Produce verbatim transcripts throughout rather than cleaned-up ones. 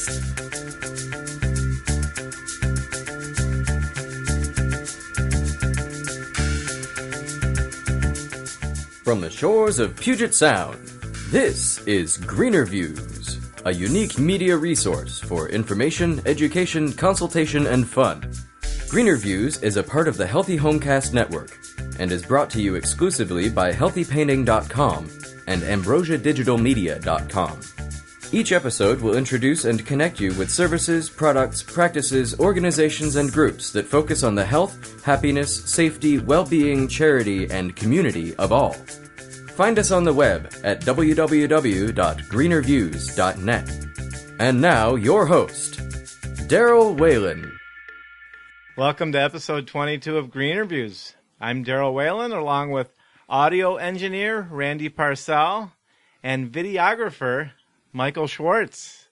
From the shores of Puget Sound, this is Greener Views, a unique media resource for information, education, consultation, and fun. Greener Views is a part of the Healthy Homecast Network and is brought to you exclusively by healthy painting dot com and ambrosia digital media dot com. Each episode will introduce and connect you with services, products, practices, organizations, and groups that focus on the health, happiness, safety, well-being, charity, and community of all. Find us on the web at w w w dot greener views dot net. And now, your host, Daryl Whalen. Welcome to episode twenty-two of Greener Views. I'm Daryl Whalen, along with audio engineer Randy Parcell and videographer Michael Schwartz.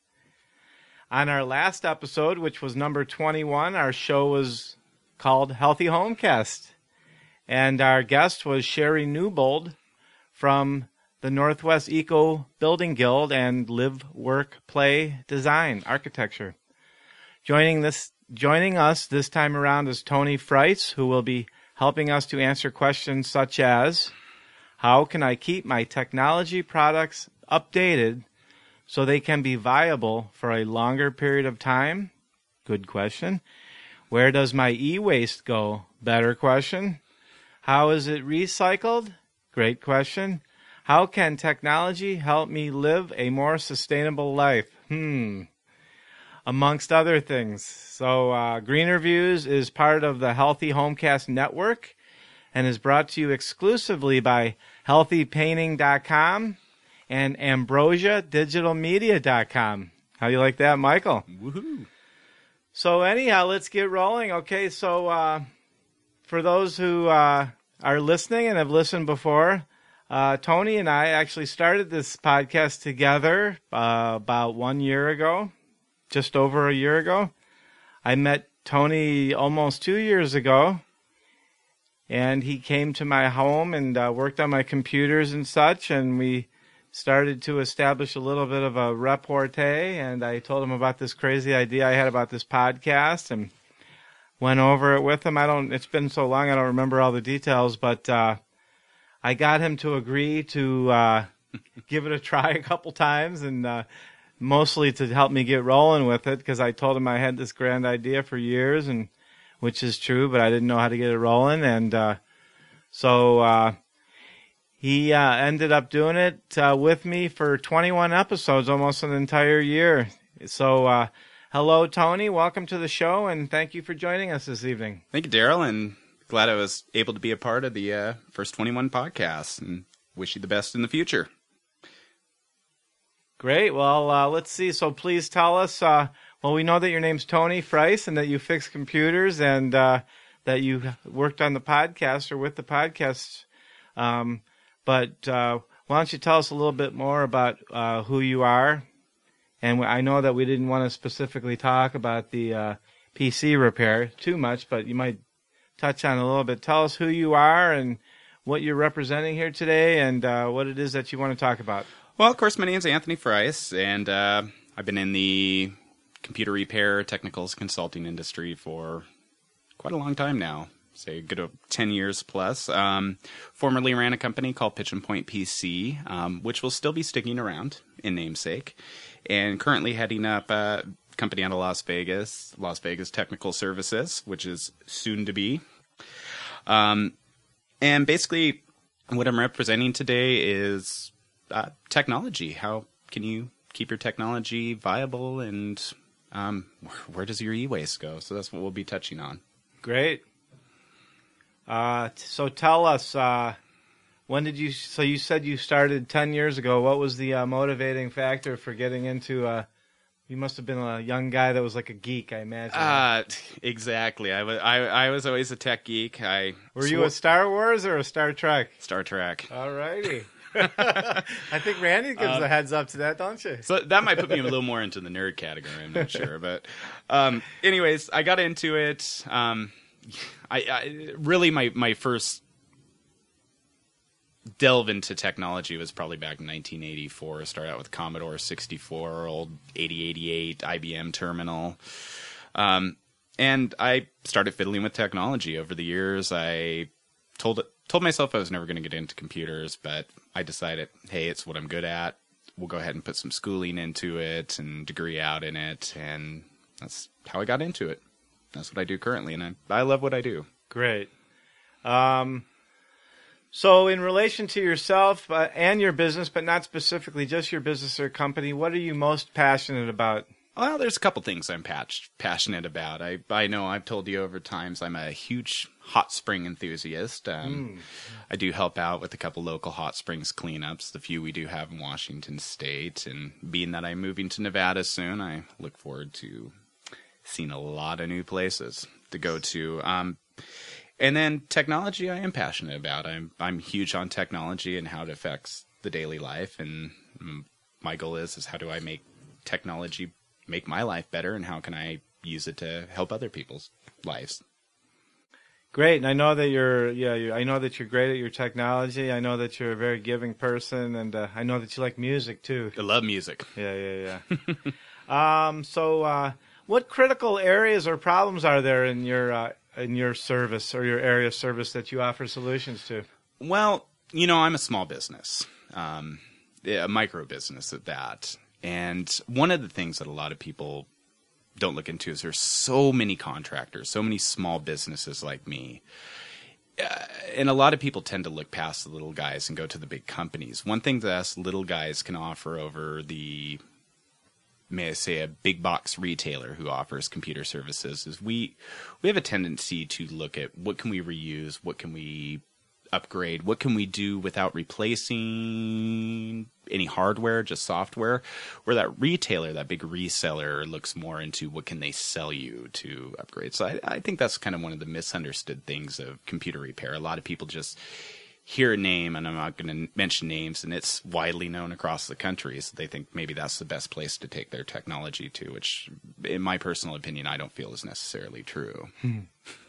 On our last episode, which was number twenty-one, our show was called Healthy Homecast. And our guest was Sherry Newbold from the Northwest Eco Building Guild and Live, Work, Play, Design, Architecture. Joining this, joining us this time around is Tony Friess, who will be helping us to answer questions such as, how can I keep my technology products updated so they can be viable for a longer period of time? Good question. Where does my e-waste go? Better question. How is it recycled? Great question. How can technology help me live a more sustainable life? Hmm. Amongst other things. So uh, Greener Views is part of the Healthy Homecast Network and is brought to you exclusively by healthy painting dot com and ambrosia digital media dot com. How do you like that, Michael? Woohoo! So anyhow, let's get rolling. Okay, so uh, for those who uh, are listening and have listened before, uh, Tony and I actually started this podcast together uh, about one year ago, just over a year ago. I met Tony almost two years ago, and he came to my home and uh, worked on my computers and such, and we started to establish a little bit of a repartee, and I told him about this crazy idea I had about this podcast and went over it with him. I don't, it's been so long I don't remember all the details, but uh, I got him to agree to uh, give it a try a couple times, and uh, mostly to help me get rolling with it, because I told him I had this grand idea for years, and which is true, but I didn't know how to get it rolling, and uh, so uh, he uh, ended up doing it uh, with me for twenty-one episodes, almost an entire year. So, uh, hello, Tony. Welcome to the show, and thank you for joining us this evening. Thank you, Daryl, and glad I was able to be a part of the uh, first twenty-one podcasts, and wish you the best in the future. Great. Well, uh, let's see. So please tell us, uh, well, we know that your name's Tony Friess and that you fix computers and uh, that you worked on the podcast or with the podcasts. Um, but uh, why don't you tell us a little bit more about uh, who you are? And I know that we didn't want to specifically talk about the uh, P C repair too much, but you might touch on it a little bit. Tell us who you are and what you're representing here today and uh, what it is that you want to talk about. Well, of course, my name's Anthony Friess, and uh, I've been in the computer repair technicals consulting industry for quite a long time now, say a good uh, ten years plus. Um, formerly ran a company called Pitch and Point P C, um, which will still be sticking around in namesake, and currently heading up a company out of Las Vegas, Las Vegas Technical Services, which is soon to be. Um, and basically, what I'm representing today is Uh, technology. How can you keep your technology viable, and um, where does your e-waste go? So that's what we'll be touching on. Great. Uh, t- so tell us, uh, when did you, so you said you started ten years ago. What was the uh, motivating factor for getting into, uh, you must have been a young guy that was like a geek, I imagine. Uh, exactly. I was, I, I was always a tech geek. I Were you a Star Wars or a Star Trek? Star Trek. All righty. I think Randy gives um, a heads up to that, don't you? So that might put me a little more into the nerd category. I'm not sure, but um, anyways, I got into it. Um, I, I really my my first delve into technology was probably back in nineteen eighty-four. I started out with Commodore sixty-four, old eighty eighty-eight, I B M terminal. Um, and I started fiddling with technology over the years. I told told myself I was never going to get into computers, but I decided, hey, it's what I'm good at. We'll go ahead and put some schooling into it and degree out in it, and that's how I got into it. That's what I do currently, and I, I love what I do. Great. Um, so in relation to yourself uh, and your business, but not specifically just your business or company, what are you most passionate about? Well, there's a couple things I'm patch- passionate about. I I know I've told you over times I'm a huge hot spring enthusiast. Um, mm. I do help out with a couple local hot springs cleanups, the few we do have in Washington State. And being that I'm moving to Nevada soon, I look forward to seeing a lot of new places to go to. Um, and then technology I am passionate about. I'm, I'm huge on technology and how it affects the daily life. And um, my goal is, is how do I make technology make my life better, and how can I use it to help other people's lives? Great, and I know that you're, yeah, you're, I know that you're great at your technology. I know that you're a very giving person, and uh, I know that you like music too. I love music. Yeah, yeah, yeah. um, so, uh, what critical areas or problems are there in your uh, in your service or your area of service that you offer solutions to? Well, you know, I'm a small business, um, a micro business at that. And one of the things that a lot of people don't look into is there's so many contractors, so many small businesses like me. Uh, and a lot of people tend to look past the little guys and go to the big companies. One thing that us little guys can offer over the, may I say, a big box retailer who offers computer services is we we have a tendency to look at what can we reuse, what can we upgrade, what can we do without replacing any hardware, just software, where that retailer, that big reseller, looks more into what can they sell you to upgrade. So I, I think that's kind of one of the misunderstood things of computer repair. A lot of people just hear a name, and I'm not going to mention names, and it's widely known across the country, so they think maybe that's the best place to take their technology to, which in my personal opinion, I don't feel is necessarily true. Hmm.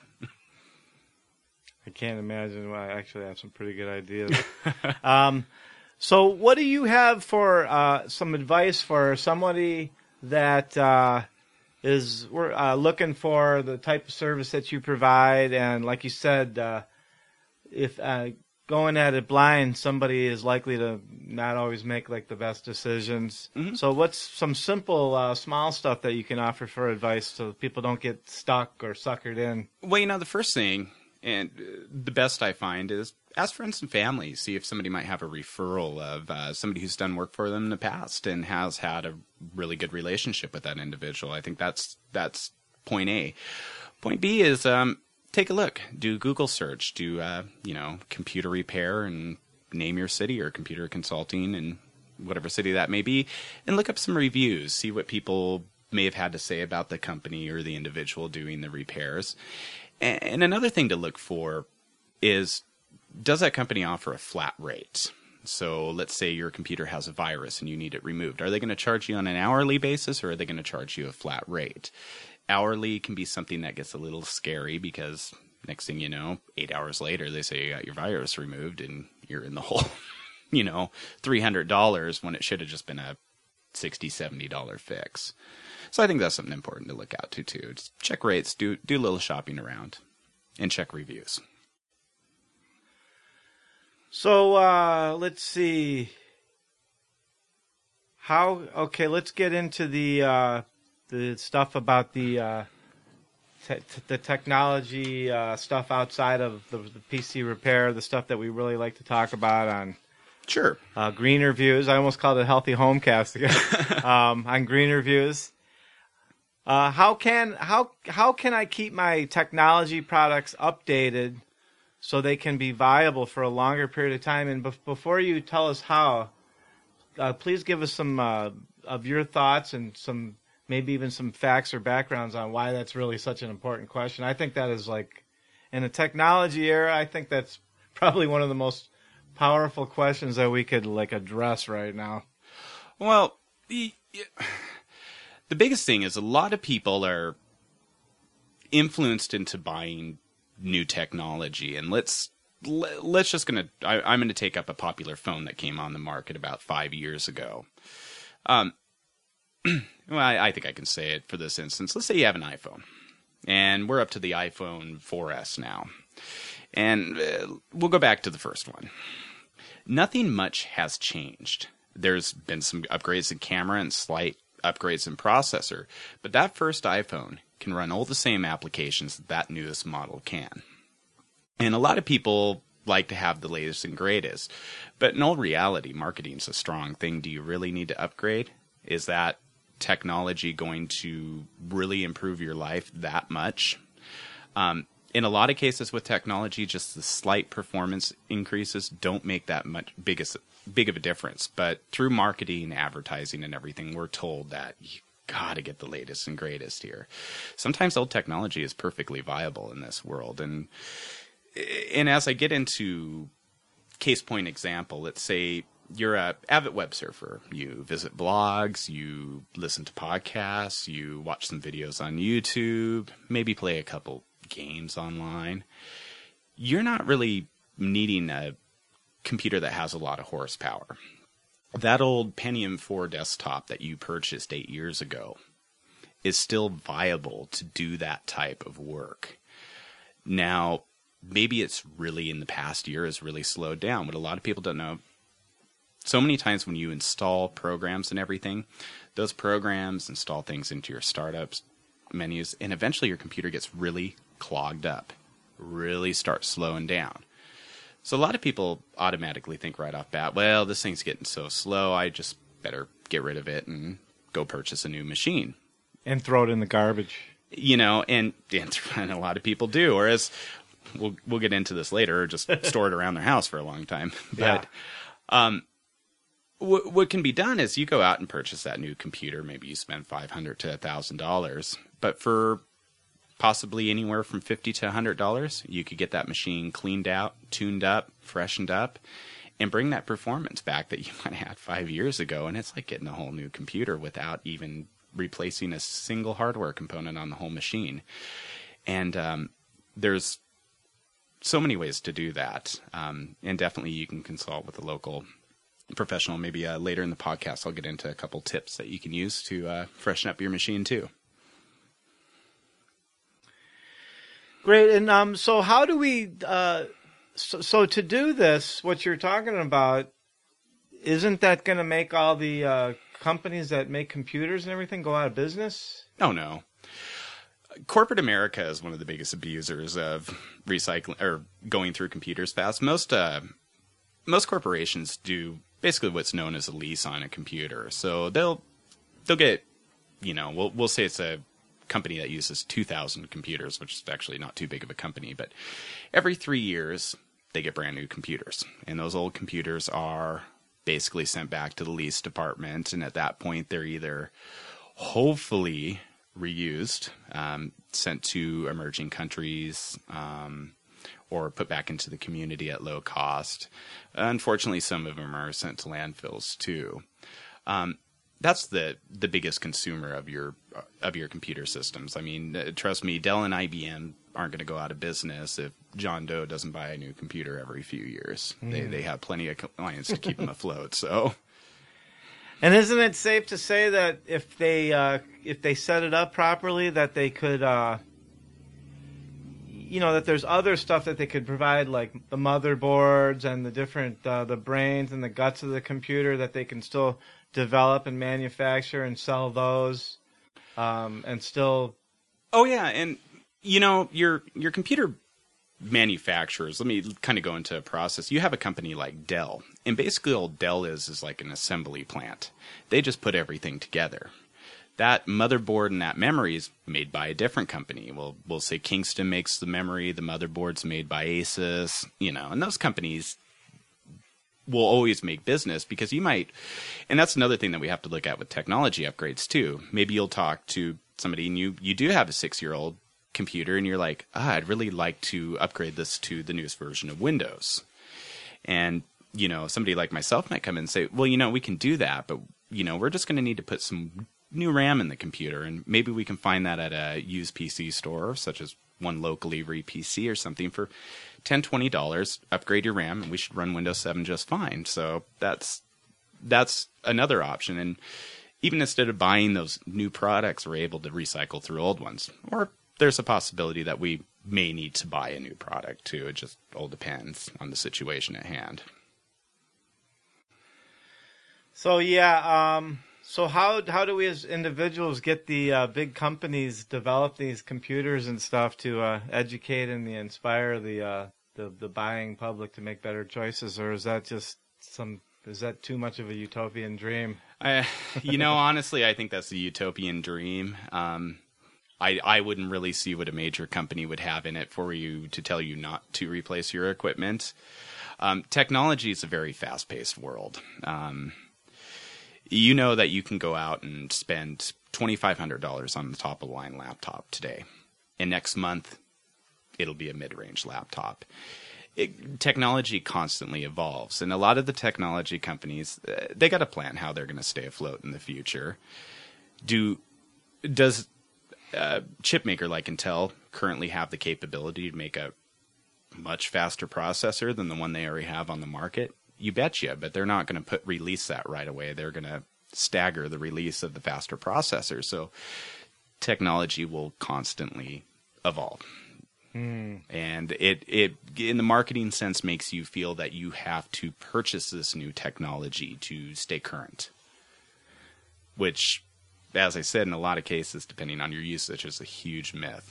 I can't imagine. Well, I actually have some pretty good ideas. um, so what do you have for uh, some advice for somebody that uh, is we're, uh, looking for the type of service that you provide? And like you said, uh, if uh, going at it blind, somebody is likely to not always make like the best decisions. Mm-hmm. So what's some simple, uh, small stuff that you can offer for advice so people don't get stuck or suckered in? Well, you know, the first thing, and the best I find, is ask friends and family. See if somebody might have a referral of uh, somebody who's done work for them in the past and has had a really good relationship with that individual. I think that's that's point A. Point B is um, take a look. Do Google search. Do uh, you know computer repair and name your city, or computer consulting and whatever city that may be, and look up some reviews. See what people may have had to say about the company or the individual doing the repairs. And another thing to look for is, does that company offer a flat rate? So let's say your computer has a virus and you need it removed. Are they going to charge you on an hourly basis, or are they going to charge you a flat rate? Hourly can be something that gets a little scary, because next thing you know, eight hours later, they say you got your virus removed and you're in the hole, you know, three hundred dollars when it should have just been a sixty dollars, seventy dollars fix. So I think that's something important to look out to, too. Just check rates, do do a little shopping around, and check reviews. So uh, let's see. How? Okay, let's get into the uh, the stuff about the uh, te- the technology uh, stuff outside of the, the P C repair, the stuff that we really like to talk about on. Sure. Uh, Greener Views. I almost called it Healthy Homecast again. um, on Greener Views. Uh, how can how how can I keep my technology products updated so they can be viable for a longer period of time? And be- before you tell us how, uh, please give us some uh, of your thoughts and some maybe even some facts or backgrounds on why that's really such an important question. I think that is, like, in the technology era, I think that's probably one of the most powerful questions that we could like address right now. Well, the. Yeah. The biggest thing is a lot of people are influenced into buying new technology. And let's let's just gonna I, I'm gonna take up a popular phone that came on the market about five years ago. Um, well, I, I think I can say it for this instance. Let's say you have an iPhone, and we're up to the iPhone four S now, and uh, we'll go back to the first one. Nothing much has changed. There's been some upgrades in camera and slight upgrades in processor, but that first iPhone can run all the same applications that that newest model can. And a lot of people like to have the latest and greatest, but in all reality, marketing's a strong thing. Do you really need to upgrade? Is that technology going to really improve your life that much? Um, in a lot of cases with technology, just the slight performance increases don't make that much biggest, big of a difference. But through marketing, advertising, and everything, we're told that you got to get the latest and greatest here. Sometimes old technology is perfectly viable in this world. And and as I get into case point example, let's say you're a avid web surfer. You visit blogs, you listen to podcasts, you watch some videos on YouTube, maybe play a couple games online. You're not really needing a computer that has a lot of horsepower. That old Pentium four desktop that you purchased eight years ago is still viable to do that type of work. Now, maybe it's really in the past year has really slowed down. What a lot of people don't know, so many times when you install programs and everything, those programs install things into your startups menus, and eventually your computer gets really clogged up, really starts slowing down. So a lot of people automatically think right off bat, well, this thing's getting so slow, I just better get rid of it and go purchase a new machine. And throw it in the garbage. You know, and, and a lot of people do, or as we'll, we'll get into this later, or just store it around their house for a long time. But yeah. um, w- what can be done is you go out and purchase that new computer. Maybe you spend five hundred dollars to one thousand dollars. But for possibly anywhere from fifty to one hundred dollars, you could get that machine cleaned out, tuned up, freshened up, and bring that performance back that you might have had five years ago. And it's like getting a whole new computer without even replacing a single hardware component on the whole machine. And um, there's so many ways to do that. Um, and definitely you can consult with a local professional. Maybe uh, later in the podcast, I'll get into a couple tips that you can use to uh, freshen up your machine too. Great. And um, so how do we, uh, so, so to do this, what you're talking about, isn't that going to make all the uh, companies that make computers and everything go out of business? Oh, no. Corporate America is one of the biggest abusers of recycling or going through computers fast. Most uh, most corporations do basically what's known as a lease on a computer. So they'll they'll get, you know, we'll we'll say it's a company that uses two thousand computers, which is actually not too big of a company, but every three years they get brand new computers, and those old computers are basically sent back to the lease department, and at that point they're either hopefully reused, um, sent to emerging countries, um, or put back into the community at low cost. Unfortunately, some of them are sent to landfills too. Um, that's the the biggest consumer of your of your computer systems. I mean, uh, trust me, Dell and I B M aren't going to go out of business if John Doe doesn't buy a new computer every few years. Mm. They they have plenty of clients to keep them afloat. So. And isn't it safe to say that if they uh, if they set it up properly, that they could, uh, you know, that there's other stuff that they could provide, like the motherboards and the different uh, the brains and the guts of the computer, that they can still develop and manufacture and sell those, um, and still. Oh yeah, and you know your your computer manufacturers, let me kind of go into a process. You have a company like Dell, and basically all Dell is is like an assembly plant. They just put everything together. That motherboard and that memory is made by a different company. We'll, we'll say Kingston makes the memory, the motherboard's made by Asus, you know, and those companies will always make business because you might, and that's another thing that we have to look at with technology upgrades too. Maybe you'll talk to somebody and you, you do have a six-year-old computer and you're like, ah, I'd really like to upgrade this to the newest version of Windows. And, you know, somebody like myself might come in and say, well, you know, we can do that, but, you know, we're just going to need to put some new RAM in the computer, and maybe we can find that at a used P C store, such as one locally re P C or something for ten dollars, twenty dollars, upgrade your RAM, and we should run Windows seven just fine. So that's that's another option. And even instead of buying those new products, we're able to recycle through old ones. Or there's a possibility that we may need to buy a new product too. It just all depends on the situation at hand. So yeah, um, so how how do we as individuals get the uh, big companies develop these computers and stuff to uh, educate and inspire the, uh, the the buying public to make better choices, or is that just some is that too much of a utopian dream? I, you know, honestly, I think that's a utopian dream. Um, I I wouldn't really see what a major company would have in it for you to tell you not to replace your equipment. Um, technology is a very fast-paced world. Um, You know that you can go out and spend twenty-five hundred dollars on the top-of-the-line laptop today. And next month, it'll be a mid-range laptop. It, technology constantly evolves. And a lot of the technology companies, they got a plan how they're going to stay afloat in the future. Do Does a chip maker like Intel currently have the capability to make a much faster processor than the one they already have on the market? You betcha, but they're not going to put release that right away. They're going to stagger the release of the faster processor. So technology will constantly evolve. Mm. And it, it, in the marketing sense, makes you feel that you have to purchase this new technology to stay current. Which, as I said, in a lot of cases, depending on your usage, is a huge myth.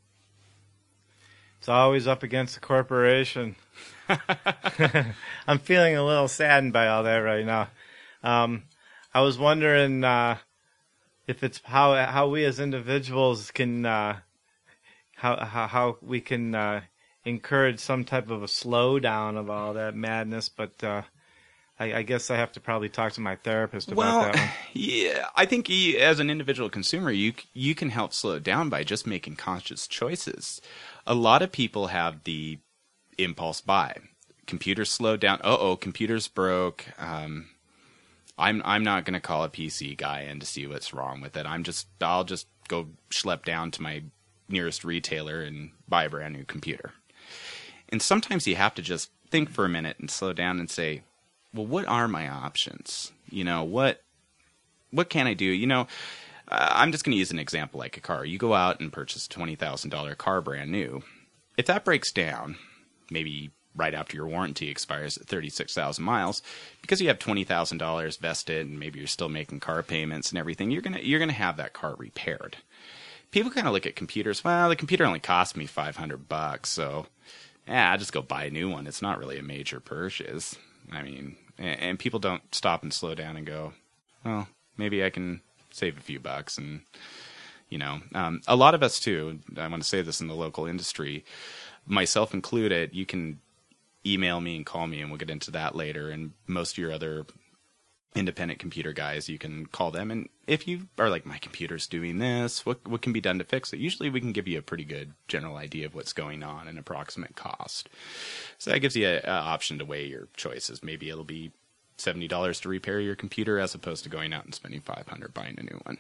It's always up against the corporation. I'm feeling a little saddened by all that right now. Um, I was wondering uh, if it's how how we as individuals can uh, how, how how we can uh, encourage some type of a slowdown of all that madness. But uh, I, I guess I have to probably talk to my therapist about well, that one. Yeah, I think you, as an individual consumer, you you can help slow it down by just making conscious choices. A lot of people have the impulse buy. Computers slowed down. Uh-oh, computers broke. Um, I'm I'm not going to call a P C guy in to see what's wrong with it. I'm just I'll just go schlep down to my nearest retailer and buy a brand new computer. And sometimes you have to just think for a minute and slow down and say, well, what are my options? You know, what what can I do? You know, uh, I'm just going to use an example like a car. You go out and purchase a twenty thousand dollars car brand new. If that breaks down, maybe right after your warranty expires at thirty-six thousand miles, because you have twenty thousand dollars vested and maybe you're still making car payments and everything, you're going to you're going to have that car repaired. People kind of look at computers, well, the computer only cost me five hundred bucks, so yeah, I'll just go buy a new one. It's not really a major purchase. I mean, and, and people don't stop and slow down and go, well, maybe I can save a few bucks. And, you know, um, a lot of us too, I want to say this in the local industry, myself included, you can email me and call me, and we'll get into that later. And most of your other independent computer guys, you can call them. And if you are like, my computer's doing this, what what can be done to fix it? Usually we can give you a pretty good general idea of what's going on and approximate cost. So that gives you an option to weigh your choices. Maybe it'll be seventy dollars to repair your computer as opposed to going out and spending five hundred dollars buying a new one.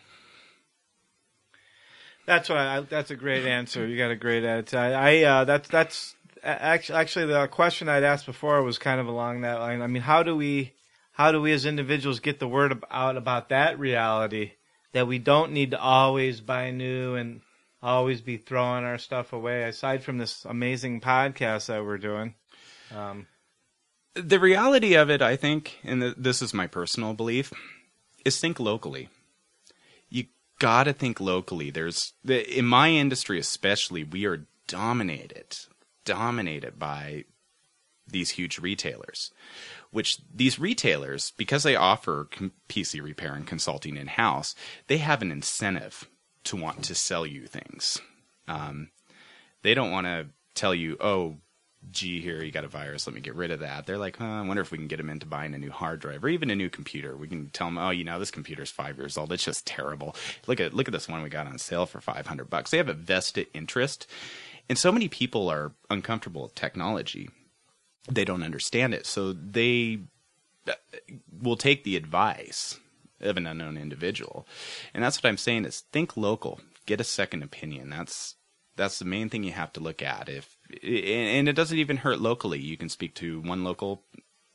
That's what I, that's a great answer. You got a great attitude. I, I uh, that's that's actually actually the question I'd asked before was kind of along that line. I mean, how do we how do we as individuals get the word out about that reality, that we don't need to always buy new and always be throwing our stuff away? Aside from this amazing podcast that we're doing, um, the reality of it, I think, and the, this is my personal belief, is think locally. You gotta think locally. There's in my industry especially, we are dominated, dominated by these huge retailers, which these retailers, because they offer P C repair and consulting in-house, they have an incentive to want to sell you things. Um, they don't want to tell you, oh, gee, here, you got a virus, let me get rid of that. They're like, huh, I wonder if we can get them into buying a new hard drive or even a new computer. We can tell them, oh, you know, this computer's five years old. It's just terrible. Look at look at this one we got on sale for five hundred bucks. They have a vested interest. And so many people are uncomfortable with technology. They don't understand it. So they will take the advice of an unknown individual. And that's what I'm saying is think local. Get a second opinion. That's That's the main thing you have to look at. If and it doesn't even hurt locally. You can speak to one local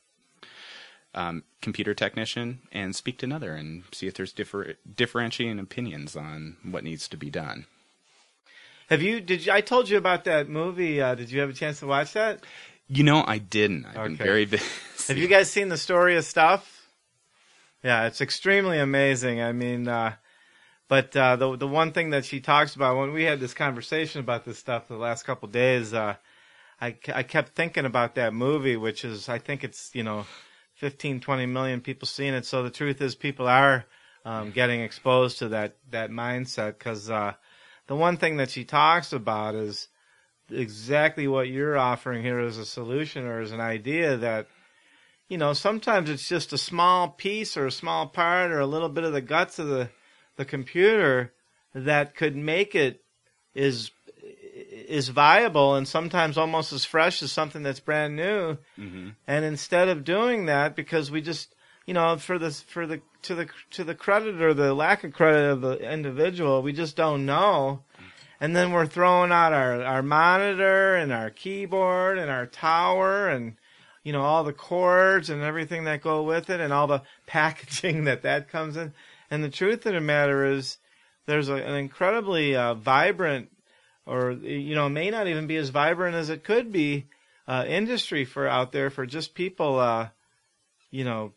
um, computer technician and speak to another and see if there's differ, differentiating opinions on what needs to be done. Have you? Did you, I told you about that movie? Uh, did you have a chance to watch that? You know, I didn't. I've okay. been very busy. Have you guys seen The Story of Stuff? Yeah, it's extremely amazing. I mean, uh, but uh, the the one thing that she talks about when we had this conversation about this stuff the last couple of days, uh, I, I kept thinking about that movie, which is I think it's you know fifteen, twenty million people seeing it. So the truth is, people are um, getting exposed to that that mindset because. Uh, The one thing that she talks about is exactly what you're offering here as a solution or as an idea that, you know, sometimes it's just a small piece or a small part or a little bit of the guts of the, the computer that could make it is is viable and sometimes almost as fresh as something that's brand new. Mm-hmm. And instead of doing that, because we just, you know, for the for the to the to the credit or the lack of credit of the individual, we just don't know. And then we're throwing out our, our monitor and our keyboard and our tower and, you know, all the cords and everything that go with it and all the packaging that that comes in. And the truth of the matter is there's a, an incredibly uh, vibrant or, you know, may not even be as vibrant as it could be uh, industry for out there for just people, uh, you know,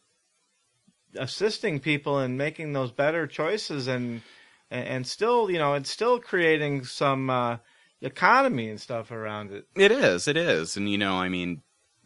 assisting people in making those better choices and and still, you know, it's still creating some uh, economy and stuff around it. It is, it is. And, you know, I mean,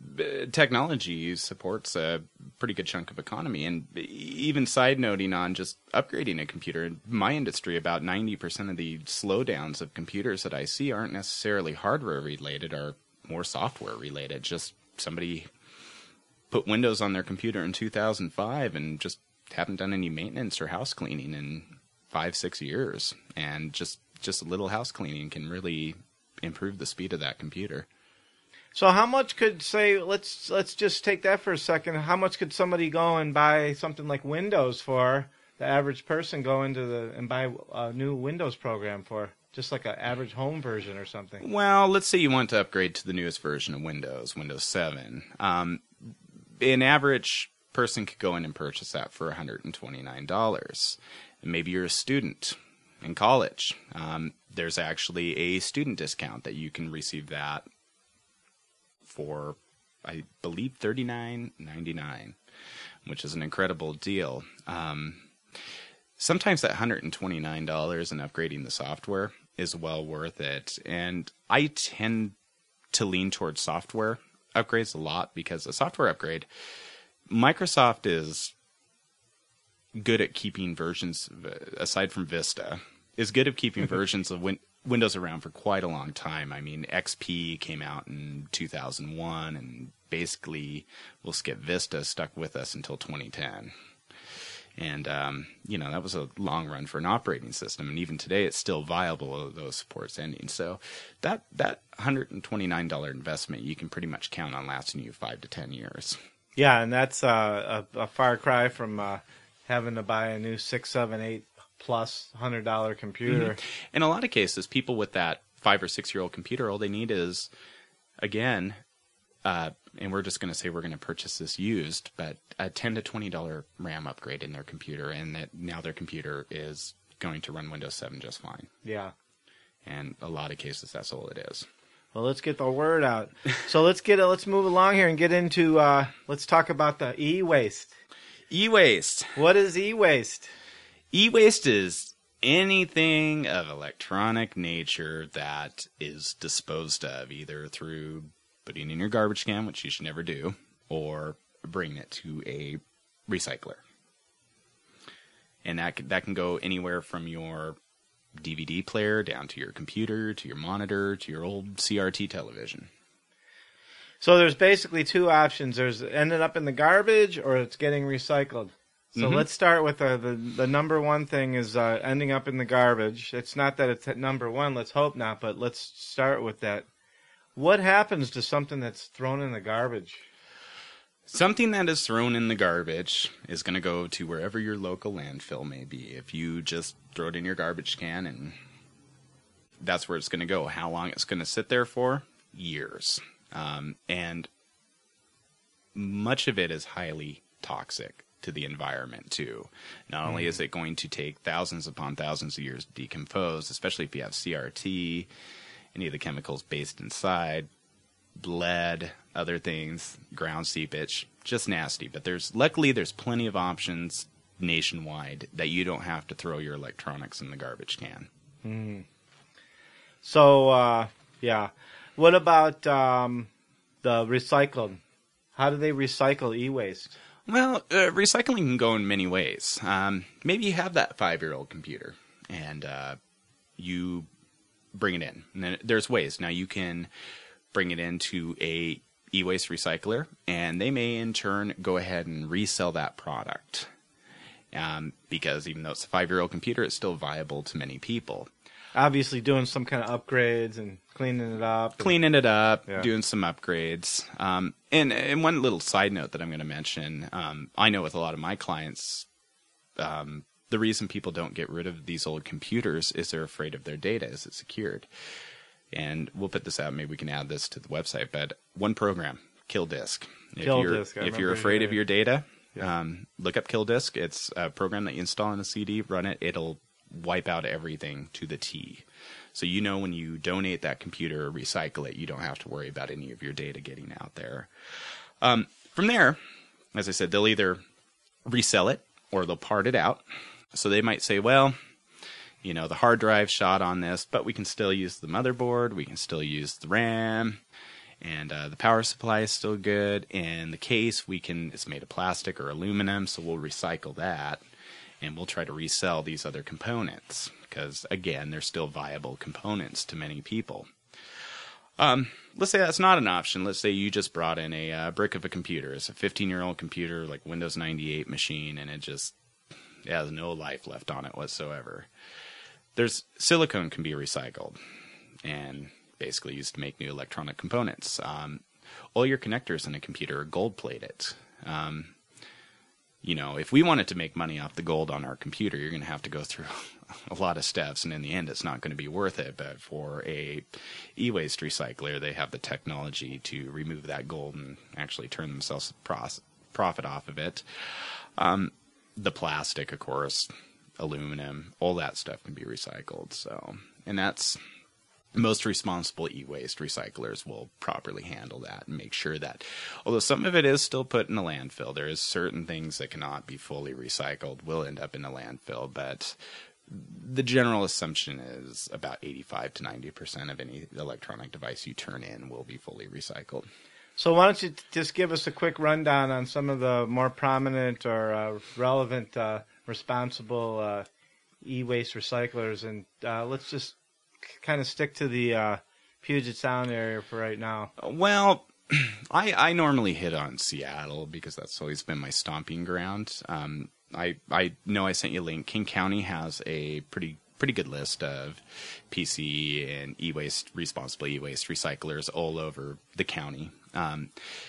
technology supports a pretty good chunk of economy. And even side noting on just upgrading a computer, in my industry, about ninety percent of the slowdowns of computers that I see aren't necessarily hardware related, are more software related. Just somebody put Windows on their computer in two thousand five and just haven't done any maintenance or house cleaning in five, six years. And just, just a little house cleaning can really improve the speed of that computer. So how much could, say, let's let's just take that for a second. How much could somebody go and buy something like Windows for, the average person go into the and buy a new Windows program for? Just like an average home version or something. Well, let's say you want to upgrade to the newest version of Windows, Windows seven. Um, an average person could go in and purchase that for one hundred twenty-nine dollars. And maybe you're a student in college. Um, there's actually a student discount that you can receive that for, I believe, thirty-nine ninety-nine, which is an incredible deal. Um, sometimes that one hundred twenty-nine dollars and upgrading the software is well worth it. And I tend to lean towards software upgrades a lot because a software upgrade, Microsoft is good at keeping versions, aside from Vista, is good at keeping versions of win- Windows around for quite a long time. I mean, X P came out in two thousand one and basically, we'll skip Vista, stuck with us until twenty ten. And, um, you know, that was a long run for an operating system. And even today, it's still viable, those supports ending. So that, that one hundred twenty-nine dollars investment, you can pretty much count on lasting you five to ten years. Yeah, and that's uh, a, a far cry from uh, having to buy a new six, seven, eight plus one hundred dollars computer. Mm-hmm. In a lot of cases, people with that five or six-year-old computer, all they need is, again, uh, and we're just going to say we're going to purchase this used, but a ten to twenty dollars RAM upgrade in their computer, and that now their computer is going to run Windows seven just fine. Yeah. And a lot of cases, that's all it is. Well, let's get the word out. So let's get uh, let's move along here and get into, uh, let's talk about the e-waste. E-waste. What is e-waste? E-waste is anything of electronic nature that is disposed of, either through putting in your garbage can, which you should never do, or bringing it to a recycler. And that can, that can go anywhere from your D V D player down to your computer, to your monitor, to your old C R T television. So there's basically two options. There's ending up in the garbage or it's getting recycled. So mm-hmm. let's start with the, the, the number one thing is uh, ending up in the garbage. It's not that it's at number one. Let's hope not, but let's start with that. What happens to something that's thrown in the garbage? Something that is thrown in the garbage is going to go to wherever your local landfill may be. If you just throw it in your garbage can and that's where it's going to go. How long it's going to sit there for? Years. Um, and much of it is highly toxic to the environment too. Not only is it going to take thousands upon thousands of years to decompose, especially if you have C R T, any of the chemicals based inside, lead, other things, ground seepage, just nasty. But there's luckily there's plenty of options nationwide that you don't have to throw your electronics in the garbage can. Mm. So, uh, yeah. What about um, the recycled? How do they recycle e-waste? Well, uh, recycling can go in many ways. Um, maybe you have that five-year-old computer, and uh, you bring it in. And then there's ways. Now, you can bring it into a e-waste recycler, and they may, in turn, go ahead and resell that product. Um, because even though it's a five-year-old computer, it's still viable to many people. Obviously doing some kind of upgrades and cleaning it up. Cleaning it up, Yeah. doing some upgrades. Um, and, and one little side note that I'm going to mention, um, I know with a lot of my clients, um, the reason people don't get rid of these old computers is they're afraid of their data. Is it secured? And we'll put this out. Maybe we can add this to the website. But one program, Kill Disk. If Kill you're, Disk, I If remember you're afraid hearing of your data, Yeah. um, look up Kill Disk. It's a program that you install on a C D, run it. It'll wipe out everything to the T. So you know when you donate that computer or recycle it, you don't have to worry about any of your data getting out there. Um, from there, as I said, they'll either resell it or they'll part it out. So they might say, well, you know, the hard drive shot on this, but we can still use the motherboard, we can still use the RAM, and uh, the power supply is still good, and the case, we can, it's made of plastic or aluminum, so we'll recycle that. And we'll try to resell these other components because, again, they're still viable components to many people. Um, let's say that's not an option. Let's say you just brought in a uh, brick of a computer. It's a fifteen-year-old computer, like Windows ninety-eight machine, and it just it has no life left on it whatsoever. There's silicone can be recycled and basically used to make new electronic components. Um, all your connectors in a computer are gold-plated. Um, You know, if we wanted to make money off the gold on our computer, you're going to have to go through a lot of steps, and in the end, it's not going to be worth it. But for a e-waste recycler, they have the technology to remove that gold and actually turn themselves pros- profit off of it. Um, the plastic, of course, aluminum, all that stuff can be recycled. So, and that's most responsible e-waste recyclers will properly handle that and make sure that, although some of it is still put in the landfill, there is certain things that cannot be fully recycled will end up in the landfill, but the general assumption is about eighty-five to ninety percent of any electronic device you turn in will be fully recycled. So why don't you t- just give us a quick rundown on some of the more prominent or uh, relevant uh, responsible uh, e-waste recyclers, and uh, let's just kind of stick to the uh, Puget Sound area for right now. Well, I, I normally hit on Seattle because that's always been my stomping ground. Um, I I know I sent you a link. King County has a pretty pretty good list of P C and e-waste, responsible e-waste recyclers all over the county. Um,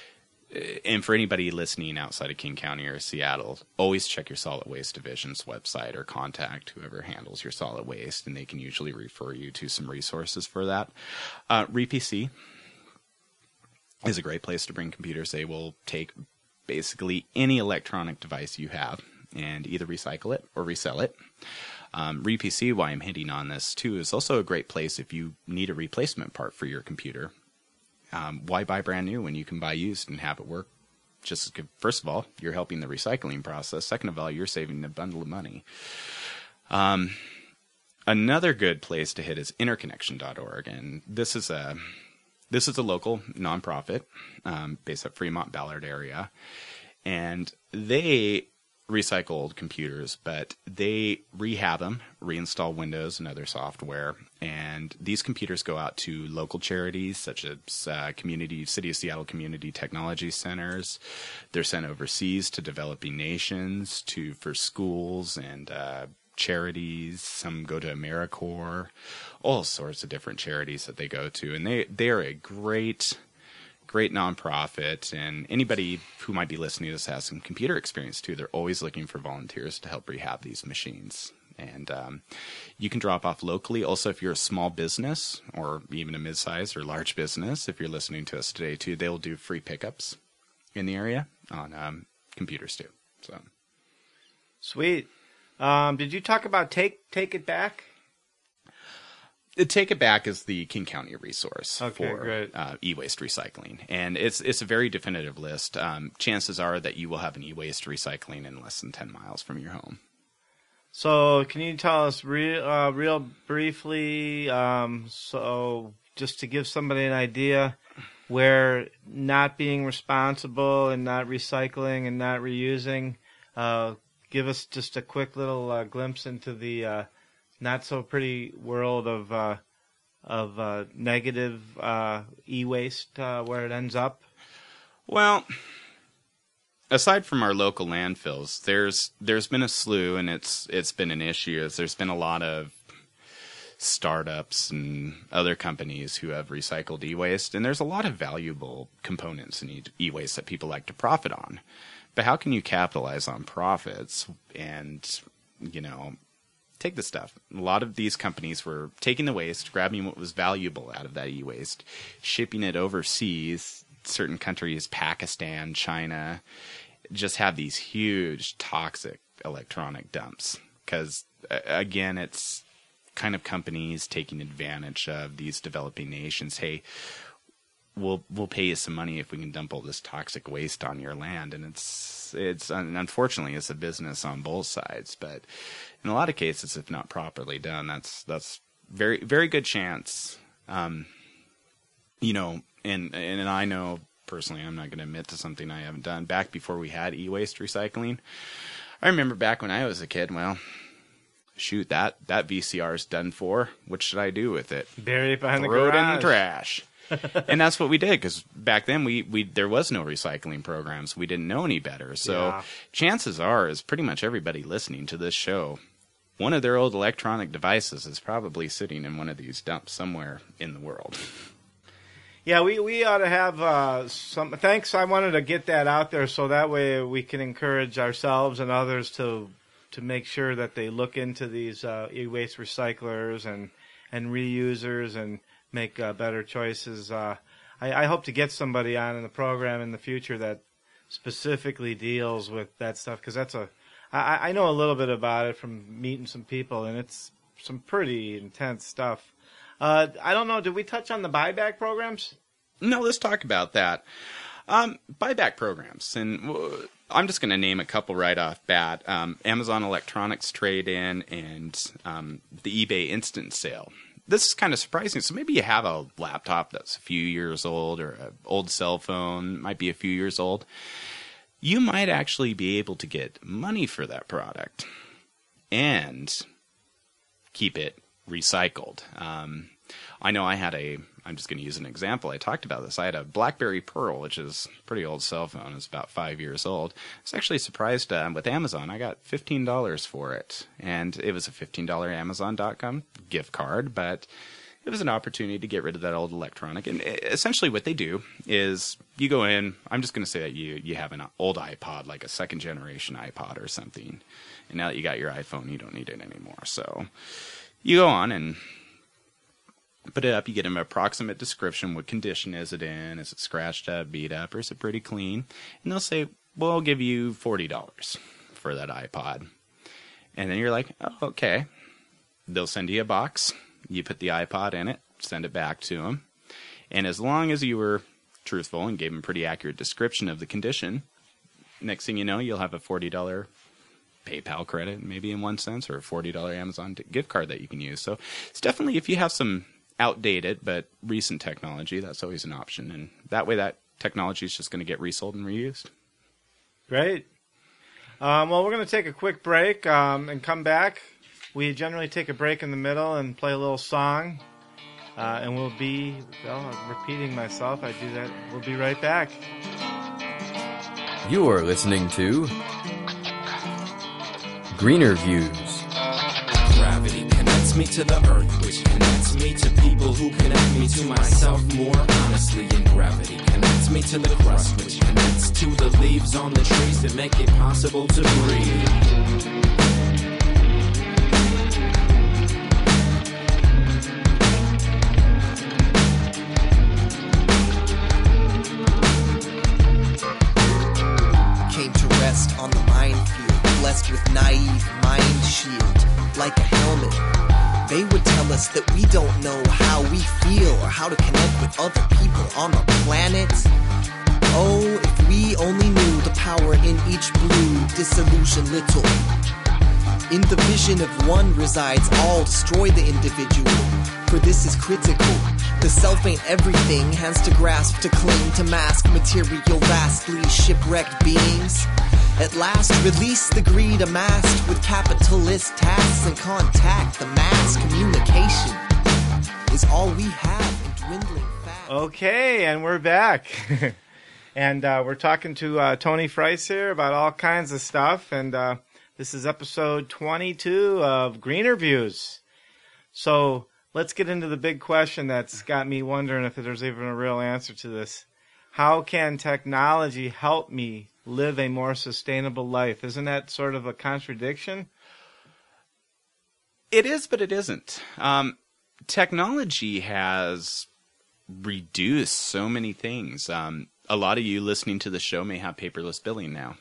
and for anybody listening outside of King County or Seattle, always check your solid waste division's website or contact whoever handles your solid waste, and they can usually refer you to some resources for that. Uh, RePC is a great place to bring computers. They will take basically any electronic device you have and either recycle it or resell it. Um, RePC, why I'm hitting on this too, is also a great place if you need a replacement part for your computer. Um, why buy brand new when you can buy used and have it work just as good? First of all, you're helping the recycling process. Second of all, you're saving a bundle of money. Um, another good place to hit is interconnection dot org, and this is a this is a local nonprofit um, based at Fremont Ballard area, and they recycle old computers, but they rehab them, reinstall Windows and other software, and these computers go out to local charities such as uh, community, City of Seattle Community Technology Centers. They're sent overseas to developing nations, to for schools and uh, charities. Some go to AmeriCorps, all sorts of different charities that they go to, and they they're a great. Great nonprofit, and anybody who might be listening to this has some computer experience too. They're always looking for volunteers to help rehab these machines. And um, you can drop off locally. Also, if you're a small business or even a mid-sized or large business, if you're listening to us today too, they'll do free pickups in the area on um, computers too. So sweet. Um, did you talk about Take Take It Back? The Take It Back is the King County resource okay, for uh, e-waste recycling, and it's it's a very definitive list. Um, chances are that you will have an e-waste recycling in less than ten miles from your home. So, can you tell us real, uh, real briefly, um, so just to give somebody an idea, where not being responsible and not recycling and not reusing, uh, give us just a quick little uh, glimpse into the uh, not so pretty world of uh, of uh, negative uh, e-waste, uh, where it ends up? Well, aside from our local landfills, there's there's been a slew, and it's it's been an issue. As there's been a lot of startups and other companies who have recycled e-waste, and there's a lot of valuable components in e-waste that people like to profit on. But how can you capitalize on profits and, you know, take the stuff? A lot of these companies were taking the waste, grabbing what was valuable out of that e-waste, shipping it overseas. Certain countries, Pakistan, China, just have these huge toxic electronic dumps because, again, it's kind of companies taking advantage of these developing nations. Hey, we'll we'll pay you some money if we can dump all this toxic waste on your land, and it's it's unfortunately it's a business on both sides. But in a lot of cases, if not properly done, that's that's very very good chance. Um, you know. And and I know personally, I'm not going to admit to something I haven't done. Back before we had e-waste recycling, I remember back when I was a kid. Well, shoot, that that V C R is done for. What should I do with it? Bury it behind Throw the garage. it in the trash. And that's what we did, because back then we, we there was no recycling programs. We didn't know any better. So yeah. Chances are is pretty much everybody listening to this show, one of their old electronic devices is probably sitting in one of these dumps somewhere in the world. Yeah, we, we ought to have uh, some. Thanks. I wanted to get that out there so that way we can encourage ourselves and others to to make sure that they look into these uh, e-waste recyclers and and reusers and make uh, better choices. Uh, I, I hope to get somebody on in the program in the future that specifically deals with that stuff, because that's a. I, I know a little bit about it from meeting some people, and it's some pretty intense stuff. Uh, I don't know. Did we touch on the buyback programs? No, let's talk about that. Um, buyback programs, and w- I'm just going to name a couple right off bat. Um, Amazon Electronics Trade-In and um, the eBay Instant Sale. This is kind of surprising. So maybe you have a laptop that's a few years old, or an old cell phone, might be a few years old. You might actually be able to get money for that product and keep it recycled. Um, I know I had a, I'm just going to use an example. I talked about this. I had a BlackBerry Pearl, which is a pretty old cell phone. It's about five years old. I was actually surprised uh, with Amazon. I got fifteen dollars for it. And it was a fifteen dollars Amazon dot com gift card, but it was an opportunity to get rid of that old electronic. And essentially what they do is you go in, I'm just going to say that you, you have an old iPod, like a second generation iPod or something. And now that you got your iPhone, you don't need it anymore. So you go on and put it up. You get an approximate description. What condition is it in? Is it scratched up, beat up, or is it pretty clean? And they'll say, well, I'll give you forty dollars for that iPod. And then you're like, oh, okay. They'll send you a box. You put the iPod in it, send it back to them. And as long as you were truthful and gave them a pretty accurate description of the condition, next thing you know, you'll have a forty dollars PayPal credit, maybe in one sense, or a forty dollars Amazon gift card that you can use. So it's definitely, if you have some outdated but recent technology, that's always an option. And that way that technology is just going to get resold and reused. Great. Um, well, we're going to take a quick break um, and come back. We generally take a break in the middle and play a little song. Uh, and we'll be, well, I'm repeating myself. I do that. We'll be right back. You're listening to Greener Views. Gravity connects me to the earth, which connects me to people who connect me to myself more honestly. And gravity connects me to the crust, which connects to the leaves on the trees that make it possible to breathe. tell us that we don't know how we feel or how to connect with other people on the planet. Oh, if we only knew the power in each blue, disillusion little. In the vision of one resides all, destroy the individual, for this is critical. The self ain't everything, hands to grasp, to cling, to mask material vastly shipwrecked beings. At last, release the greed amassed with capitalist tasks and contact. The mass communication is all we have in dwindling fast. Okay, and we're back. and uh, we're talking to uh, Tony Fries here about all kinds of stuff. And uh, this is episode twenty-two of Greener Views. So let's get into the big question that's got me wondering if there's even a real answer to this. How can technology help me live a more sustainable life? Isn't that sort of a contradiction? It is, but it isn't. Um, technology has reduced so many things. Um, a lot of you listening to the show may have paperless billing now.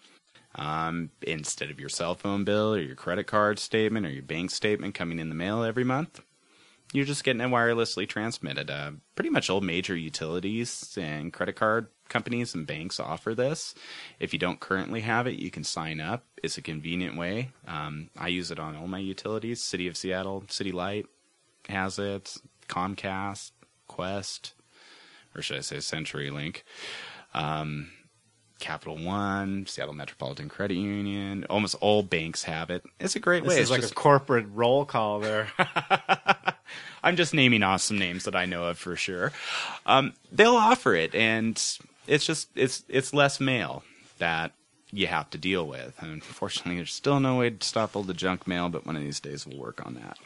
Um, instead of your cell phone bill or your credit card statement or your bank statement coming in the mail every month, you're just getting it wirelessly transmitted. Uh, pretty much all major utilities and credit card companies and banks offer this. If you don't currently have it, you can sign up. It's a convenient way. Um, I use it on all my utilities. City of Seattle, City Light has it. Comcast, Quest, or should I say CenturyLink. Um, Capital One, Seattle Metropolitan Credit Union. Almost all banks have it. It's a great this way. This is is like just a corporate roll call there. I'm just naming off some names that I know of for sure. Um, they'll offer it, and it's just it's it's less mail that you have to deal with. And unfortunately, there's still no way to stop all the junk mail, but one of these days we'll work on that.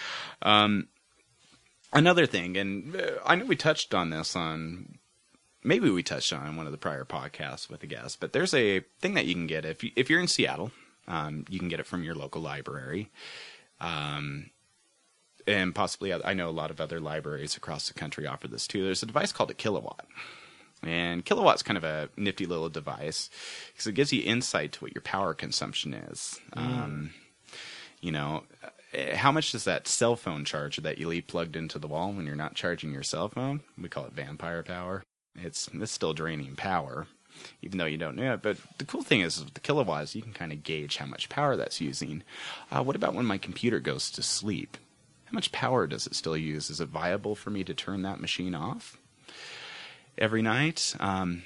Um, another thing, and I know we touched on this on. Maybe we touched on one of the prior podcasts with a guest, but there's a thing that you can get if you, if you're in Seattle. Um, you can get it from your local library, um, and possibly I know a lot of other libraries across the country offer this too. There's a device called a Kilowatt, and Kilowatt's kind of a nifty little device because it gives you insight to what your power consumption is. Mm. Um, you know, how much does that cell phone charger that you leave plugged into the wall when you're not charging your cell phone? We call it vampire power. It's it's still draining power, even though you don't know it. But the cool thing is with the Kilowatt is you can kind of gauge how much power that's using. Uh, what about when my computer goes to sleep? How much power does it still use? Is it viable for me to turn that machine off every night? Um,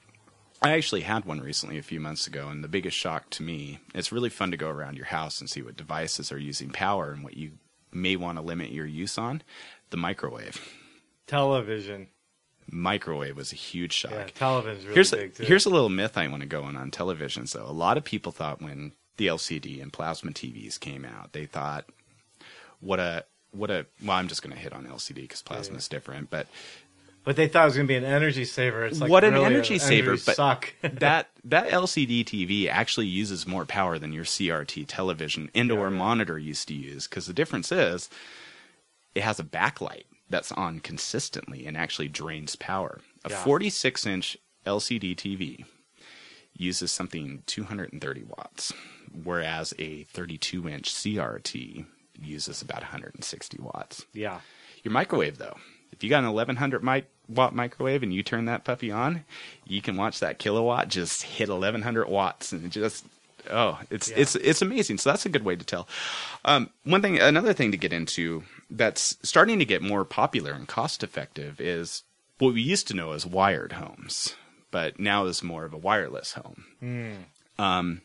I actually had one recently a few months ago, and the biggest shock to me, it's really fun to go around your house and see what devices are using power and what you may want to limit your use on. The microwave. Television. Microwave was a huge shock. Yeah, television's really here's big a, too. Here's a little myth I want to go on on television. So a lot of people thought when the L C D and plasma T Vs came out, they thought, what a, what a, well, I'm just going to hit on L C D because plasma is yeah. different, but. But they thought it was going to be an energy saver. It's like what an really energy saver, energy but suck. that that L C D T V actually uses more power than your C R T television indoor yeah, monitor used to use, because the difference is it has a backlight that's on consistently and actually drains power. A yeah. forty-six inch L C D T V uses something two hundred thirty watts, whereas a thirty-two inch C R T uses about one hundred sixty watts. Yeah. Your microwave, though, if you got an eleven hundred watt microwave and you turn that puppy on, you can watch that Kilowatt just hit eleven hundred watts, and it just oh, it's yeah. it's it's amazing. So that's a good way to tell. Um, one thing, another thing to get into that's starting to get more popular and cost effective is what we used to know as wired homes, but now is more of a wireless home. Mm. Um,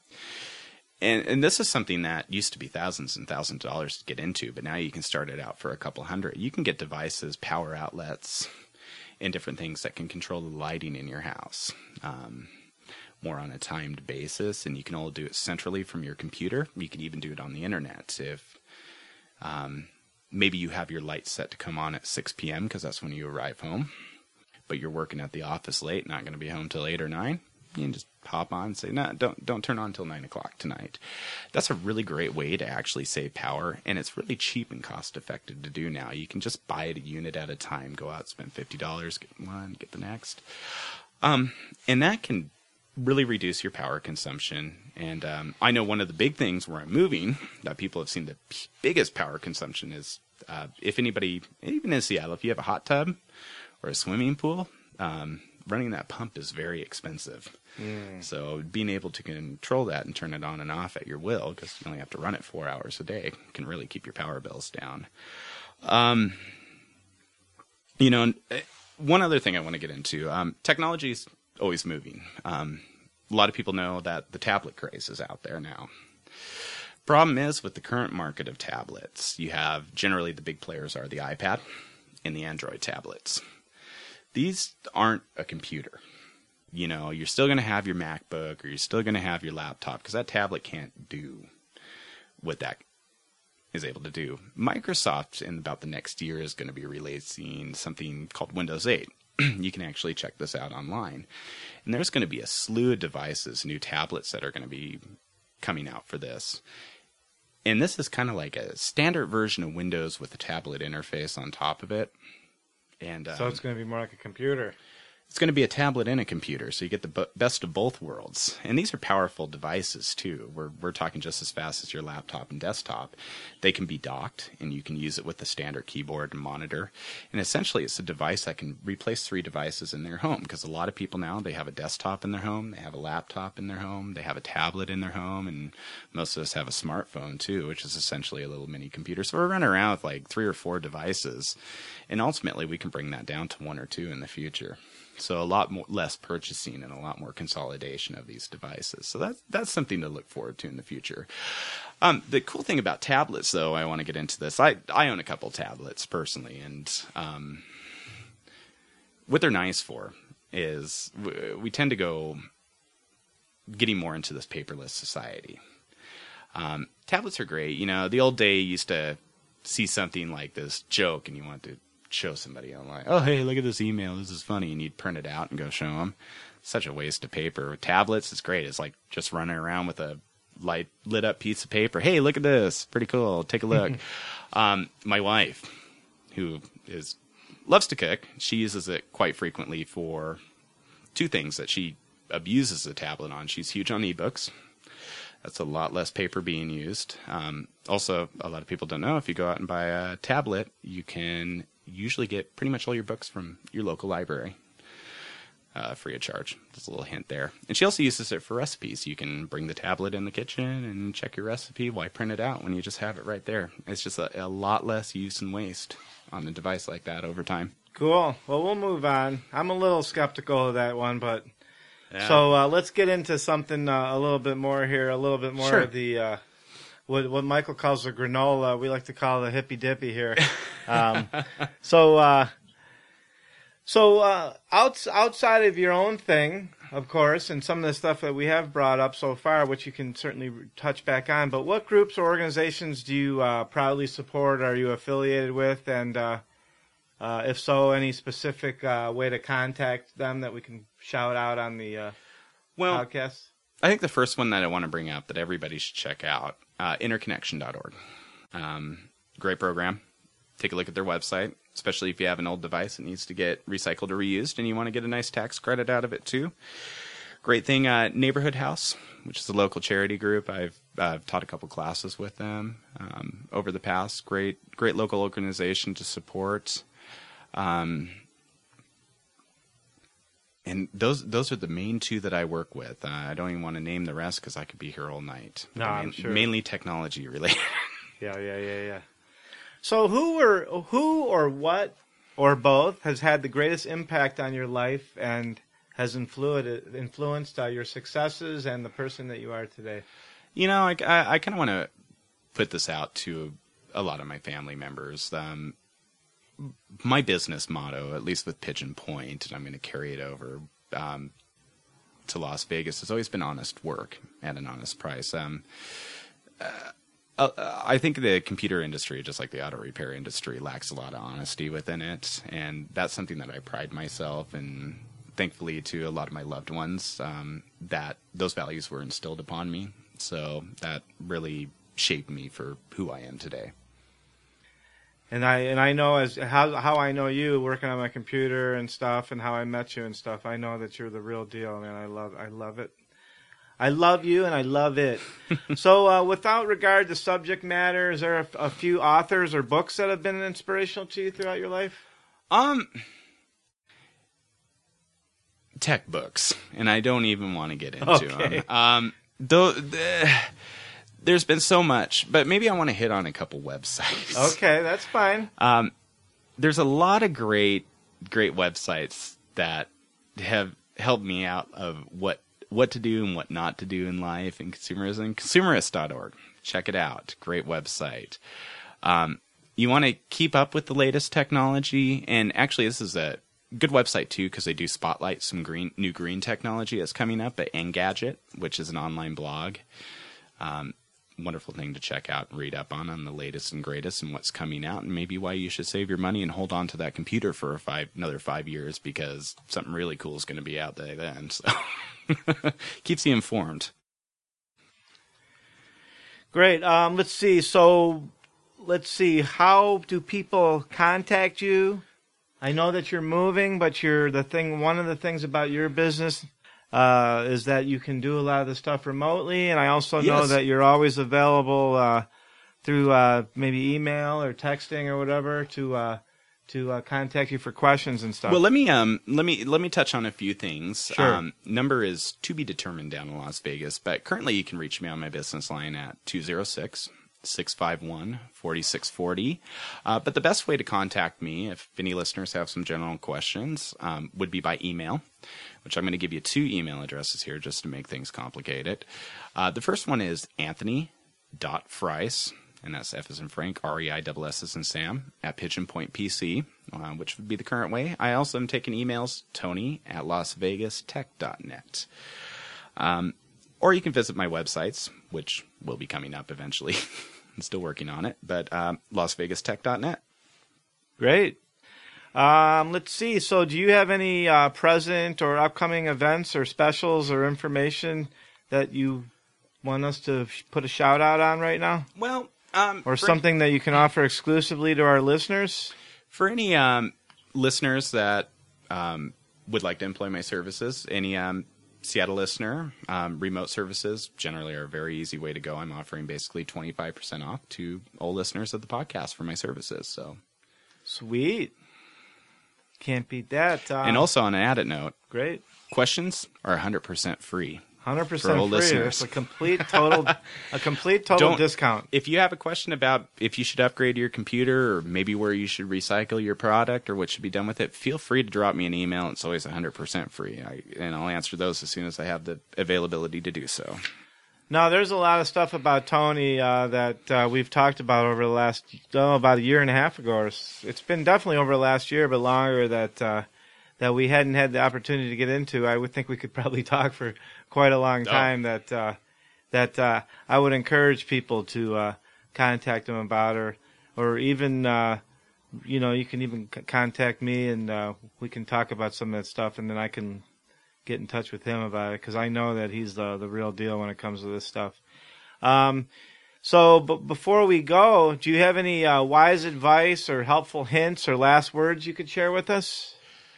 and and this is something that used to be thousands and thousands of dollars to get into, but now you can start it out for a couple hundred. You can get devices, power outlets, and different things that can control the lighting in your house. Um, more on a timed basis, and you can all do it centrally from your computer. You can even do it on the internet. If um, maybe you have your light set to come on at six p.m. because that's when you arrive home, but you're working at the office late, not going to be home till eight or nine, you can just pop on and say, no, don't don't turn on until nine o'clock tonight. That's a really great way to actually save power, and it's really cheap and cost effective to do now. You can just buy it a unit at a time, go out, spend fifty dollars, get one, get the next. Um, and that can really reduce your power consumption. And um, I know one of the big things where I'm moving that people have seen the p- biggest power consumption is Uh, if anybody, even in Seattle, if you have a hot tub or a swimming pool, um, running that pump is very expensive. Mm. So being able to control that and turn it on and off at your will, because you only have to run it four hours a day, can really keep your power bills down. Um, you know, one other thing I want to get into, um, technology is always moving. Um, a lot of people know that the tablet craze is out there now. Problem is, with the current market of tablets, you have generally the big players are the iPad and the Android tablets. These aren't a computer. You know, you're still going to have your MacBook or you're still going to have your laptop because that tablet can't do what that is able to do. Microsoft, in about the next year, is going to be releasing something called Windows eight. You can actually check this out online. And there's going to be a slew of devices, new tablets that are going to be coming out for this. And this is kind of like a standard version of Windows with a tablet interface on top of it. And um, so it's going to be more like a computer. It's going to be a tablet and a computer, so you get the b- best of both worlds. And these are powerful devices, too. We're we're talking just as fast as your laptop and desktop. They can be docked, and you can use it with the standard keyboard and monitor. And essentially, it's a device that can replace three devices in their home, because a lot of people now, they have a desktop in their home, they have a laptop in their home, they have a tablet in their home, and most of us have a smartphone, too, which is essentially a little mini computer. So we're running around with like three or four devices, and ultimately, we can bring that down to one or two in the future. So a lot more, less purchasing and a lot more consolidation of these devices. So that's, that's something to look forward to in the future. Um, the cool thing about tablets, though, I want to get into this. I, I own a couple tablets personally, and um, what they're nice for is we, we tend to go getting more into this paperless society. Um, tablets are great. You know, the old day you used to see something like this joke and you want to show somebody online, oh, hey, look at this email, this is funny, and you'd print it out and go show them. Such a waste of paper. With tablets, it's great. It's like just running around with a light lit up piece of paper. Hey, look at this, pretty cool, take a look. um, my wife, who is loves to cook, she uses it quite frequently for two things that she abuses the tablet on. She's huge on ebooks. That's a lot less paper being used. Um, also, a lot of people don't know, if you go out and buy a tablet, you can usually get pretty much all your books from your local library uh, free of charge. Just a little hint there. And she also uses it for recipes. You can bring the tablet in the kitchen and check your recipe. Why print it out when you just have it right there? It's just a, a lot less use and waste on a device like that over time. Cool. Well, we'll move on. I'm a little skeptical of that one, but Yeah. so uh, let's get into something uh, a little bit more here, a little bit more Sure. of the uh, what what Michael calls the granola. We like to call the hippy dippy here. Um, so, uh, so uh, outs, outside of your own thing, of course, and some of the stuff that we have brought up so far, which you can certainly touch back on. But what groups or organizations do you uh, proudly support? Are you affiliated with? And uh, uh, if so, any specific uh, way to contact them that we can shout out on the uh, Well, podcast? I think the first one that I want to bring up that everybody should check out, uh, interconnection dot org. Um, great program. Take a look at their website, especially if you have an old device that needs to get recycled or reused and you want to get a nice tax credit out of it too. Great thing, uh, Neighborhood House, which is a local charity group. I've uh, taught a couple classes with them um, over the past. Great, great local organization to support. Um, and those those are the main two that I work with. Uh, I don't even want to name the rest because I could be here all night. No, Main, I'm sure. Mainly technology related. Yeah, yeah, yeah, yeah. So who or who or what or both has had the greatest impact on your life and has influenced influenced uh, your successes and the person that you are today? You know, I, I, I kind of want to put this out to a lot of my family members. Um, my business motto, at least with Pigeon Point, and I'm going to carry it over um, to Las Vegas, has always been honest work at an honest price. Um, uh, uh, I think the computer industry, just like the auto repair industry, lacks a lot of honesty within it, and that's something that I pride myself in. Thankfully, to a lot of my loved ones, um, that those values were instilled upon me. So that really shaped me for who I am today. And I and I know as how how I know you working on my computer and stuff, and how I met you and stuff. I know that you're the real deal, man. I love I love it. I love you and I love it. So uh, without regard to subject matter, is there a, a few authors or books that have been inspirational to you throughout your life? Um, tech books, and I don't even want to get into Okay. them. Um, though the, there's been so much, but maybe I want to hit on a couple websites. Okay, that's fine. Um, there's a lot of great, great websites that have helped me out of what what to do and what not to do in life and consumerism. Consumerist dot org. Check it out. Great website. Um, you want to keep up with the latest technology, and actually this is a good website too because they do spotlight some green new green technology that's coming up at Engadget, which is an online blog. Um, wonderful thing to check out and read up on on the latest and greatest and what's coming out, and maybe why you should save your money and hold on to that computer for five another five years because something really cool is going to be out there then. So keeps you informed. Great. Um, let's see. So let's see. How do people contact you? I know that you're moving, but you're the thing. One of the things about your business uh, is that you can do a lot of the stuff remotely, and I also know Yes. that you're always available uh, through uh, maybe email or texting or whatever to uh, to uh, contact you for questions and stuff. Well, let me um let me let me touch on a few things. Sure. Um, number is to be determined down in Las Vegas, but currently you can reach me on my business line at two oh six, six five one, four six four zero. Uh, but the best way to contact me, if any listeners have some general questions, um, would be by email, which I'm going to give you two email addresses here just to make things complicated. Uh, the first one is anthony.frice, and that's F as in Frank, R E I S S as in Sam, at Pigeon Point P C, uh, which would be the current way. I also am taking emails, Tony at las vegas tech dot net. Um, or you can visit my websites, which will be coming up eventually. I'm still working on it, but um, las vegas tech dot net. Great. Um, let's see. So do you have any uh, present or upcoming events or specials or information that you want us to sh- put a shout out on right now? Well, um, Or for something that you can offer exclusively to our listeners? For any um, listeners that um, would like to employ my services, any um, Seattle listener, um, remote services generally are a very easy way to go. I'm offering basically twenty-five percent off to all listeners of the podcast for my services. So, Sweet. Can't beat that. Uh, and also on an added note, great. questions are one hundred percent free. one hundred percent For all free. listeners. It's a complete total a complete total Don't- discount. If you have a question about if you should upgrade your computer or maybe where you should recycle your product or what should be done with it, feel free to drop me an email. It's always one hundred percent free, I, and I'll answer those as soon as I have the availability to do so. No, there's a lot of stuff about Tony uh, that uh, we've talked about over the last, oh, about a year and a half ago. Or s- it's been definitely over the last year, but longer that uh, that we hadn't had the opportunity to get into. I would think we could probably talk for quite a long time. That uh, that uh, I would encourage people to uh, contact him about, or or even uh, you know you can even c- contact me and uh, we can talk about some of that stuff, and then I can get in touch with him about it because I know that he's the the real deal when it comes to this stuff. Um, so, but before we go, do you have any uh, wise advice or helpful hints or last words you could share with us?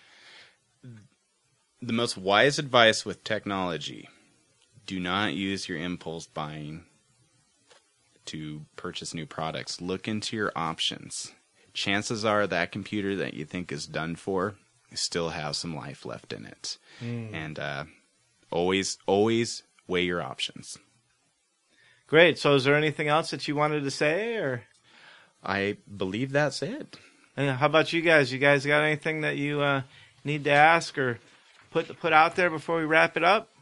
The most wise advice with technology: do not use your impulse buying to purchase new products. Look into your options. Chances are that computer that you think is done for still has some life left in it. Mm. And uh, always, always weigh your options. Great. So, is there anything else that you wanted to say, or I believe that's it. and how about you guys? You guys got anything that you uh, need to ask or put put out there before we wrap it up?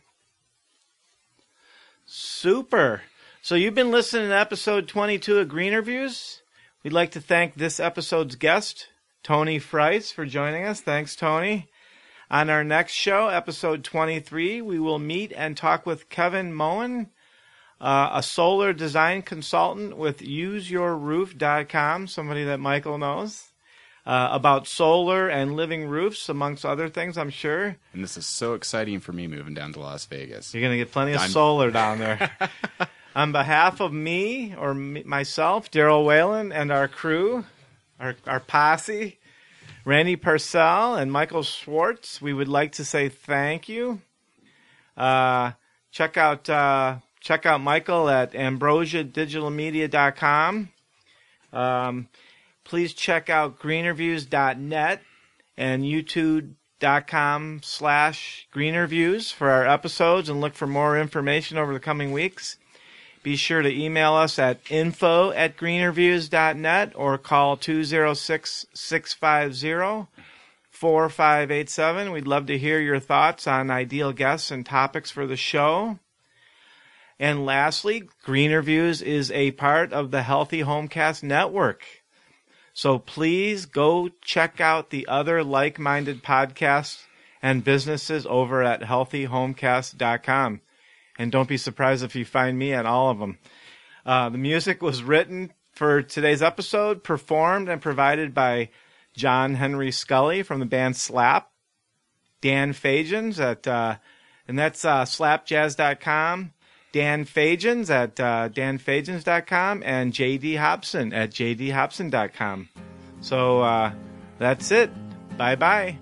Super. So you've been listening to episode twenty-two of Greener Views. We'd like to thank this episode's guest, Tony Frice, for joining us. Thanks, Tony. On our next show, episode twenty-three, we will meet and talk with Kevin Moen, uh, a solar design consultant with use your roof dot com, somebody that Michael knows, uh, about solar and living roofs, amongst other things, I'm sure. And this is so exciting for me moving down to Las Vegas. You're going to get plenty of I'm- solar down there. On behalf of me, or me, myself, Daryl Whalen, and our crew, our, our posse, Randy Purcell and Michael Schwartz, we would like to say thank you. Uh, check out uh, check out Michael at ambrosia digital media dot com. Um, please check out greenerviews dot net and youtube dot com slash greenerviews for our episodes, and look for more information over the coming weeks. Be sure to email us at info at greenerviews dot net or call two oh six, six five zero, four five eight seven. We'd love to hear your thoughts on ideal guests and topics for the show. And lastly, Greenerviews is a part of the Healthy Homecast Network. So please go check out the other like-minded podcasts and businesses over at healthy homecast dot com. And don't be surprised if you find me at all of them. Uh, the music was written for today's episode, performed and provided by John Henry Scully from the band Slap, Dan Fagens at, uh, and that's uh, slap jazz dot com, Dan Fagens at uh, dan fagens dot com, and J D Hobson at j d hobson dot com. So uh, that's it. Bye-bye.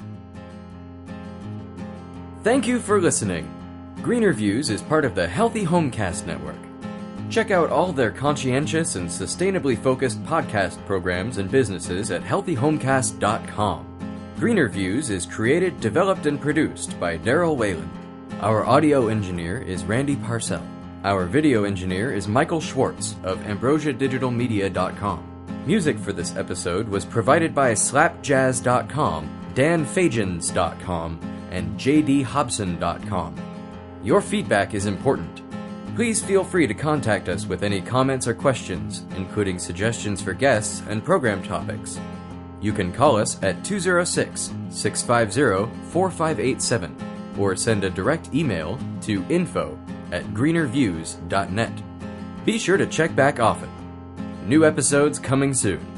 Thank you for listening. Greener Views is part of the Healthy Homecast Network. Check out all their conscientious and sustainably focused podcast programs and businesses at healthy homecast dot com. Greener Views is created, developed, and produced by Daryl Whalen. Our audio engineer is Randy Parcell. Our video engineer is Michael Schwartz of ambrosia digital media dot com. Music for this episode was provided by slap jazz dot com, dan fagens dot com, and j d hobson dot com. Your feedback is important. Please feel free to contact us with any comments or questions, including suggestions for guests and program topics. You can call us at two oh six, six five zero, four five eight seven or send a direct email to info at greenerviews dot net. Be sure to check back often. New episodes coming soon.